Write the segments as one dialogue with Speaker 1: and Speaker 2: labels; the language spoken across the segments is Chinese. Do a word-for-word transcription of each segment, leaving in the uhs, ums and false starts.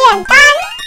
Speaker 1: 简单、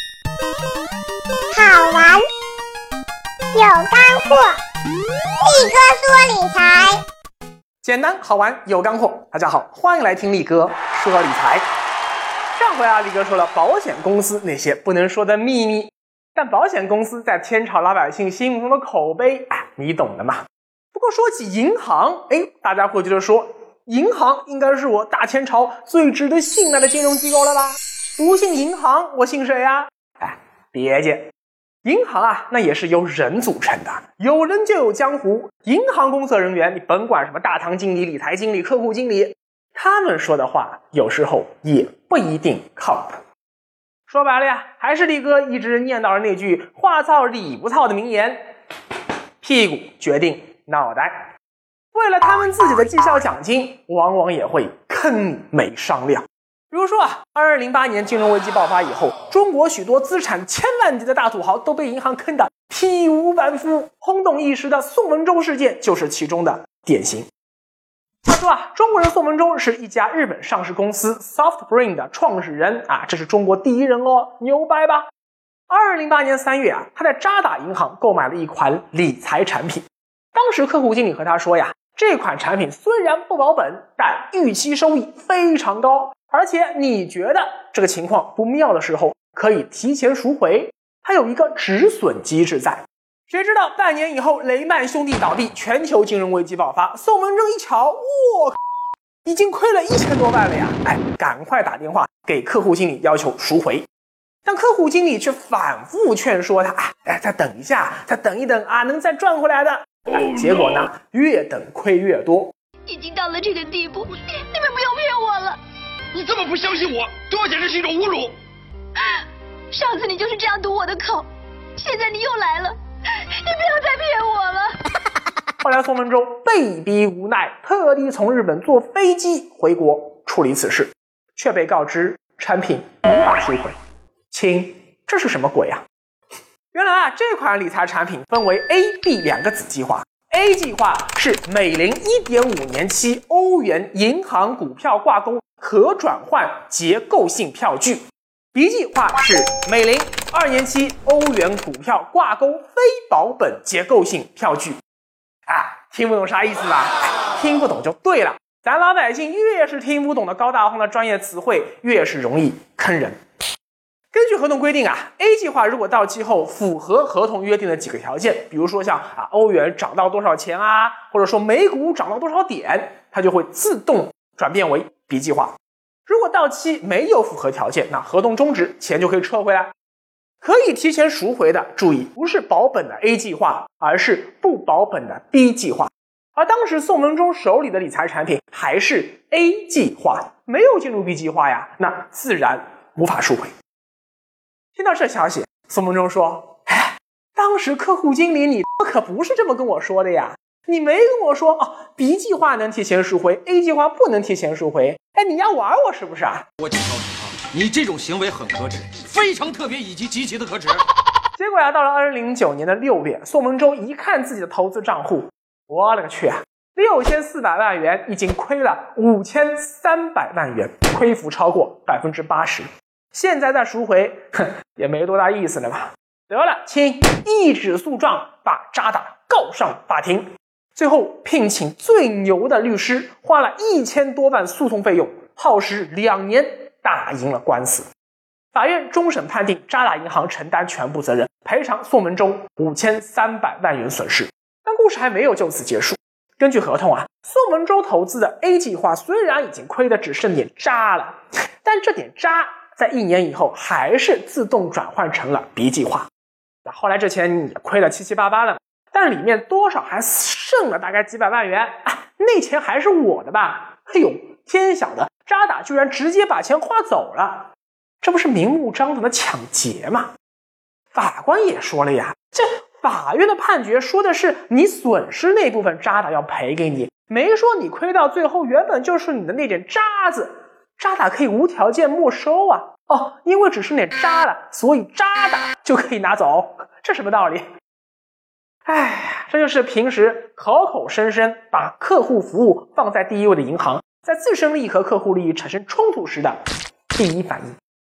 Speaker 1: 好玩、有干货。力哥说理财，
Speaker 2: 简单好玩有干货。大家好，欢迎来听力哥说理财。上回啊，力哥说了保险公司那些不能说的秘密，但保险公司在天朝老百姓心目中的口碑，哎，你懂的嘛。不过说起银行，哎，大家会觉得说，银行应该是我大天朝最值得信赖的金融机构了吧？不信银行，我信谁呀？哎，别介，银行啊，那也是由人组成的，有人就有江湖。银行工作人员，你甭管什么大堂经理、理财经理、客户经理，他们说的话有时候也不一定靠谱。说白了呀，还是力哥一直念叨的那句话糙理不糙的名言：屁股决定脑袋。为了他们自己的绩效奖金，往往也会坑你没商量。比如说啊，二零零八年金融危机爆发以后，中国许多资产千万级的大土豪都被银行坑得体无完肤，轰动一时的宋文中事件就是其中的典型。他说啊，中国人宋文中是一家日本上市公司 SoftBrain 的创始人啊，这是中国第一人哦，牛掰吧？二零零八年三月啊，他在渣打银行购买了一款理财产品。当时客户经理和他说呀，这款产品虽然不保本，但预期收益非常高，而且你觉得这个情况不妙的时候，可以提前赎回，它有一个止损机制在。谁知道半年以后，雷曼兄弟倒闭，全球金融危机爆发。宋文中一瞧，我已经亏了一千多万了呀！哎，赶快打电话给客户经理要求赎回。但客户经理却反复劝说他，哎，再等一下，再等一等啊，能再赚回来的。哎，结果呢，越等亏越多。
Speaker 3: 已经到了这个地步，你们不要骗我了。
Speaker 4: 你这么不相信我，对我简直是一种侮辱。
Speaker 3: 上次你就是这样堵我的口，现在你又来了，你不要再骗我了。
Speaker 2: 后来宋文中被逼无奈，特地从日本坐飞机回国处理此事，却被告知产品无法赎回。亲，这是什么鬼啊？原来啊，这款理财产品分为 A、B 两个子计划。A 计划是每零 一点五 年期欧元银行股票挂钩可转换结构性票据。B 计划是每零二年期欧元股票挂钩非保本结构性票据。啊，听不懂啥意思吧？听不懂就对了。咱老百姓越是听不懂的高大上的专业词汇，越是容易坑人。根据合同规定啊 ，A 计划如果到期后符合合同约定的几个条件，比如说像啊欧元涨到多少钱啊，或者说美股涨到多少点，它就会自动转变为 B 计划。如果到期没有符合条件，那合同终止，钱就可以撤回来。可以提前赎回的，注意不是保本的 A 计划，而是不保本的 B 计划。而当时宋文中手里的理财产品还是 A 计划，没有进入 B 计划呀，那自然无法赎回。听到这消息，宋文中说：“哎，当时客户经理你可不是这么跟我说的呀，你没跟我说哦 ，B 计划能提前赎回 ，A 计划不能提前赎回。哎，你要玩我是不是啊？”
Speaker 4: 我警告你啊，你这种行为很可耻，非常特别以及极其的可耻。
Speaker 2: 结果呀，到了二零零九年的六月，宋文中一看自己的投资账户，我勒个去啊，六千四百万元已经亏了五千三百万元，亏幅超过百分之八十。现在再赎回，哼，也没多大意思了吧？得了，亲，一纸诉状把渣打告上法庭，最后聘请最牛的律师，花了一千多万诉讼费用，耗时两年打赢了官司。法院终审判定渣打银行承担全部责任，赔偿宋文中五千三百万元损失。但故事还没有就此结束。根据合同啊，宋文中投资的 A 计划虽然已经亏得只剩点渣了，但这点渣在一年以后还是自动转换成了 B 计划。那后来这钱也亏了七七八八了，但里面多少还剩了大概几百万元，啊，那钱还是我的吧？哎呦，天晓得，渣打居然直接把钱花走了，这不是明目张胆的抢劫吗？法官也说了呀，这法院的判决说的是你损失那部分渣打要赔给你，没说你亏到最后原本就是你的那点渣子，渣打可以无条件没收啊。哦，因为只是点渣了，所以渣打就可以拿走，这什么道理？哎，这就是平时口口声声把客户服务放在第一位的银行，在自身利益和客户利益产生冲突时的第一反应。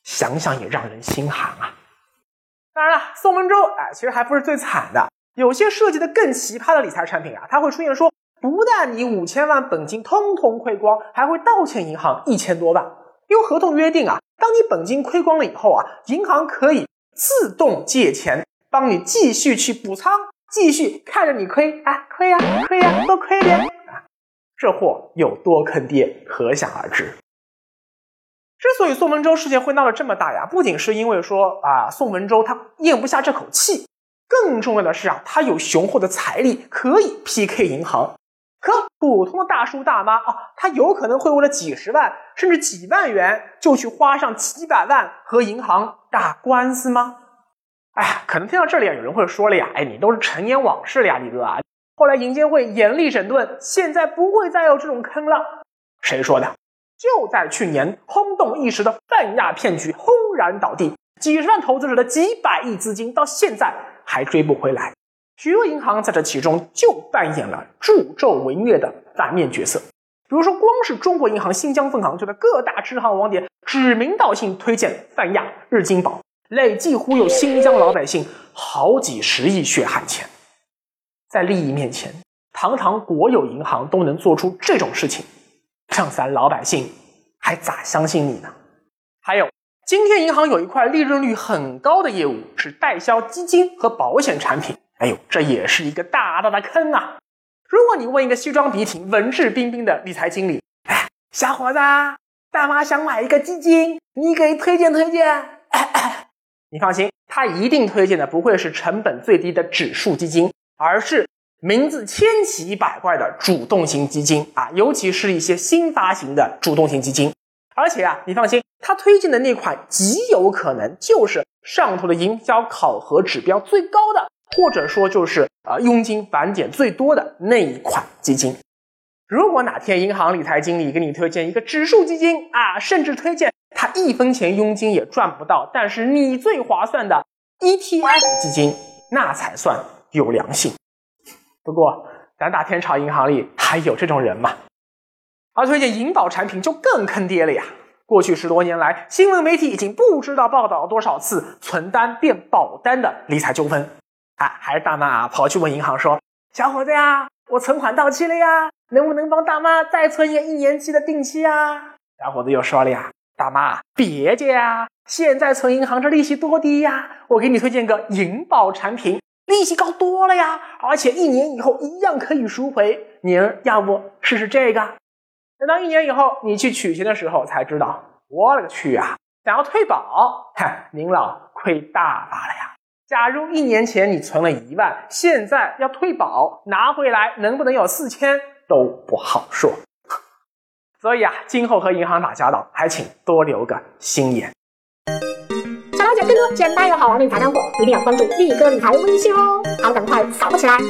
Speaker 2: 想想也让人心寒啊。当然了，宋文州哎，其实还不是最惨的，有些设计的更奇葩的理财产品啊，它会出现说，不但你五千万本金通通亏光，还会倒欠银行一千多万。用合同约定啊，当你本金亏光了以后啊，银行可以自动借钱帮你继续去补仓，继续看着你亏啊，亏呀、啊、亏呀、啊，多亏点啊，这货有多坑爹，可想而知。之所以宋文州事件会闹得这么大呀，不仅是因为说啊，宋文州他咽不下这口气，更重要的是啊，他有雄厚的财力可以 P K 银行。可普通的大叔大妈啊，他有可能会为了几十万甚至几万元就去花上几百万和银行打官司吗？哎呀，可能听到这里啊，有人会说了呀，哎，你都是陈年往事了呀，李哥啊。后来银监会严厉整顿，现在不会再有这种坑了。谁说的？就在去年，轰动一时的泛亚骗局轰然倒地，几十万投资者的几百亿资金到现在还追不回来。许多银行在这其中就扮演了助纣为虐的反面角色。比如说，光是中国银行新疆分行就在各大支行网点指名道姓推荐泛亚、日金宝，累计忽悠新疆老百姓好几十亿血汗钱。在利益面前，堂堂国有银行都能做出这种事情，让咱老百姓还咋相信你呢？还有，今天银行有一块利润率很高的业务是代销基金和保险产品，哎呦，这也是一个大大的坑啊！如果你问一个西装笔挺、文质彬彬的理财经理，哎，小伙子，大妈想买一个基金，你给推荐推荐。哎哎，你放心，他一定推荐的不会是成本最低的指数基金，而是名字千奇百怪的主动型基金啊，尤其是一些新发行的主动型基金。而且啊，你放心，他推荐的那款极有可能就是上头的营销考核指标最高的，或者说就是呃佣金返点最多的那一款基金。如果哪天银行理财经理给你推荐一个指数基金啊，甚至推荐他一分钱佣金也赚不到，但是你最划算的 E T F 基金，那才算有良心。不过咱大天朝银行里还有这种人吗？而推荐银保产品就更坑爹了呀！过去十多年来，新闻媒体已经不知道报道了多少次存单变保单的理财纠纷。啊，还是大妈啊跑去问银行说，小伙子呀，我存款到期了呀，能不能帮大妈再存一个一年期的定期啊？小伙子又说了呀，大妈别介啊，现在存银行这利息多低呀，我给你推荐个银保产品，利息高多了呀，而且一年以后一样可以赎回，您要不试试这个？等到一年以后你去取钱的时候才知道，我勒个去啊，想要退保，嗨，您老亏大发了呀！假如一年前你存了一万，现在要退保拿回来能不能有四千都不好说。所以啊，今后和银行打交道还请多留个心眼。
Speaker 1: 想了解更多简单又好玩的理财干货，一定要关注力哥理财微信哦！好，赶快扫起来！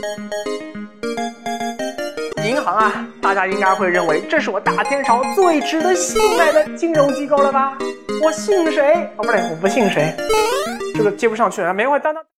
Speaker 2: 银行啊，大家应该会认为这是我大天朝最值得信赖的金融机构了吧？我信谁？哦，不对，我不信谁，这个接不上去了，没关系，当当。